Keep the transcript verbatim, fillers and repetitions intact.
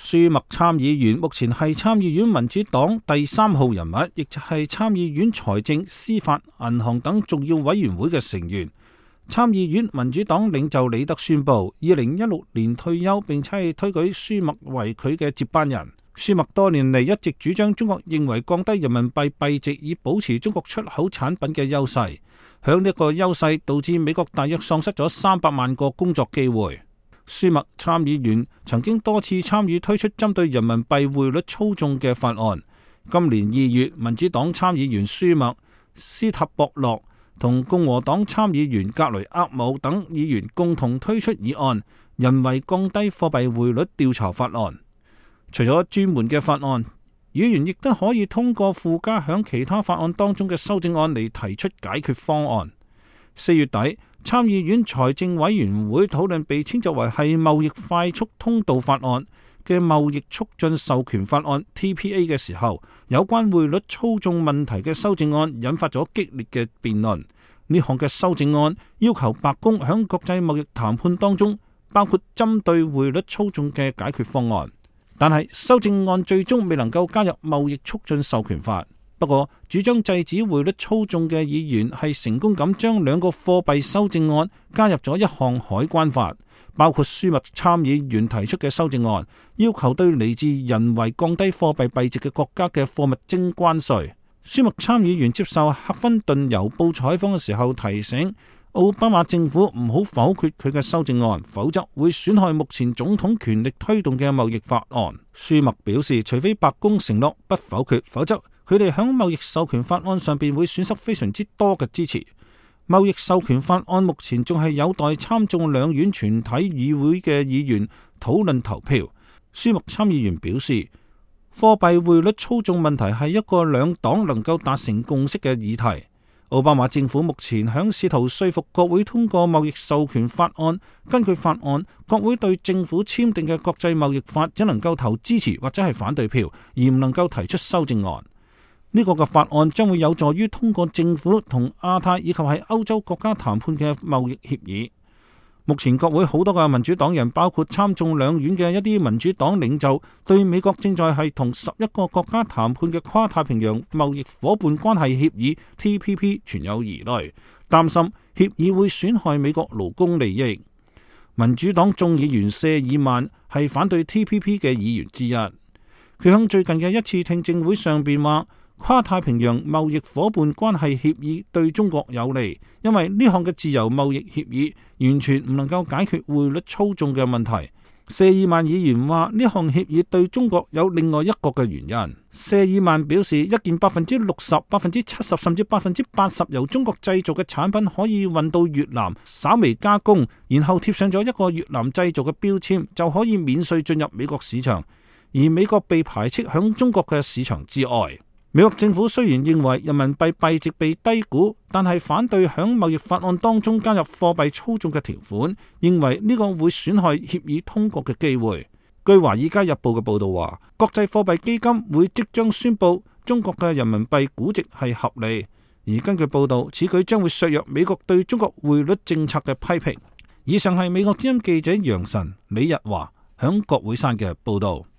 舒默參議員目前係參議院民主黨第三號人物，亦就係參議院財政、司法、銀行等重要委員會嘅成員。參議院民主黨領袖李德宣布，二零一六年退休，並且係推舉舒默為佢嘅接班人。舒默多年嚟一直主張中國認為降低人民幣幣值以保持中國出口產品嘅優勢，響呢個優勢導致美國大約喪失咗三百萬個工作機會。舒默參議員曾經多次參與推出針對人民幣匯率操縱嘅法案。今年二月，民主黨參議員舒默、斯塔博洛同共和黨參議員格雷厄姆等議員共同推出議案，人為降低貨幣匯率調查法案。除咗專門嘅法案，議員亦都可以通過附加響其他法案當中嘅修正案嚟提出解決方案。四月底，參議院財政委員會討論被稱作為係貿易快速通道法案嘅貿易促進授權法案 T P A 嘅時候，有關匯率操縱問題嘅修正案引發咗激烈嘅辯論。呢項嘅修正案要求白宮響國際貿易談判當中包括針對匯率操縱嘅解決方案，但係修正案最終未能夠加入貿易促進授權法。不過，主張制止匯率操縱嘅議員係成功咁將兩個貨幣修正案加入咗一項海關法，包括舒默參議員提出嘅修正案，要求對嚟自人為降低貨幣幣值嘅國家嘅貨物徵關稅。舒默參議員接受《赫芬頓郵報》採訪嘅時候提醒奧巴馬政府唔好否決佢嘅修正案，否則會損害目前總統權力推動嘅貿易法案。舒默表示，除非白宮承諾不否決，否則佢哋喺貿易授權法案上邊會損失非常之多嘅支持。貿易授權法案目前仲係有待參眾兩院全體議會嘅議員討論投票。舒默參議員表示，貨幣匯率操縱問題係一個兩黨能夠達成共識嘅議題。奧巴馬政府目前響試圖說服國會通過貿易授權法案。根據法案，國會對政府簽訂嘅國際貿易法只能夠投支持或者係反對票，而唔能夠提出修正案。呢個嘅法案將會有助於通過政府同亞太以及係歐洲國家談判嘅貿易協議。目前國會好多嘅民主黨人，包括參眾兩院嘅一啲民主黨領袖，對美國正在係同十一個國家談判嘅跨太平洋貿易夥伴關係協議 T P P 存有疑慮，擔心協議會損害美國勞工利益。民主黨眾議員謝爾曼係反對 T P P 嘅議員之一，佢向最近嘅一次聽證會上邊話，跨太平洋貿易夥伴關係協議對中國有利，因為呢項嘅自由貿易協議完全唔能夠解決匯率操縱嘅問題。謝爾曼議員話，呢項協議對中國有另外一個嘅原因。謝爾曼表示，一件百分之六十、百分之七十甚至百分之八十由中國製造嘅產品可以運到越南，稍微加工，然後貼上咗一個越南製造嘅標籤，就可以免稅進入美國市場，而美國被排斥響中國嘅市場之外。美國政府雖然認為人民幣幣值被低估，但係反對響貿易法案當中加入貨幣操縱嘅條款，認為呢個會損害協議通過嘅機會。據華爾街日報嘅報道話，國際貨幣基金會即將宣布中國嘅人民幣估值係合理，而根據報道，此舉將會削弱美國對中國匯率政策嘅批評。以上係美國之音記者楊晨、李日華響國會山嘅報道。